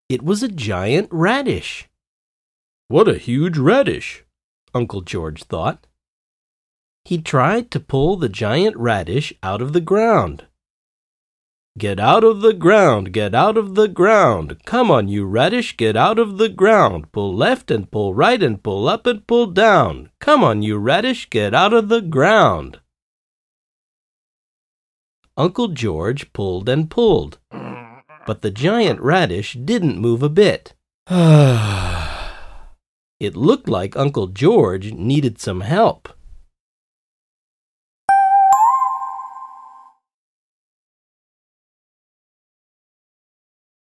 It was a giant radish. What a huge radish, Uncle George thought. He tried to pull the giant radish out of the ground. Get out of the ground, get out of the ground. Come on, you radish, get out of the ground. Pull left and pull right and pull up and pull down. Come on, you radish, get out of the ground. Uncle George pulled and pulled, but the giant radish didn't move a bit. It looked like Uncle George needed some help.